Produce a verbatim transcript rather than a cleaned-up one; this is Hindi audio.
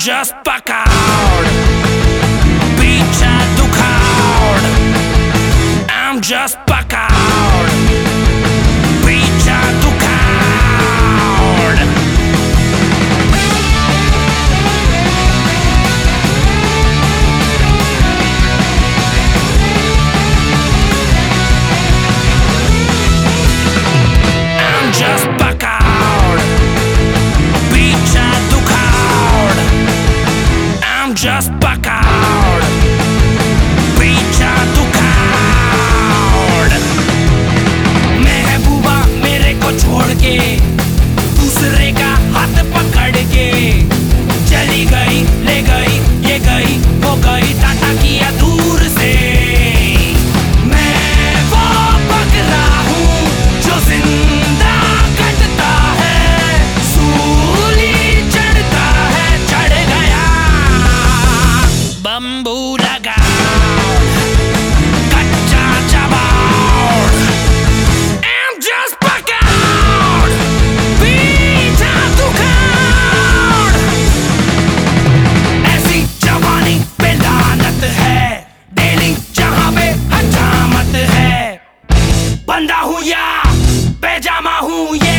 just pacard, pizza ducard. I'm just pacard, pizza ducard. I'm just pacard, pizza ducard. I'm just pacard, pizza ducard. महबूबा मेरे को छोड़ के दूसरे का हाथ पकड़ के चली गई, ले गई, ये गई, वो गई, टाटा किया दूर से। मैं वो बकरा हूँ जो जिंदा कटता है, सूली चढ़ता है, चढ़ गया बम्बू लगा कच्चा चबाड़। I'm just pacard, pizza ducard. ऐसी जवानी पे लानत है, डेली जहाँ पे हजामत है। बंदा हूँ या पैजामा हूँ ये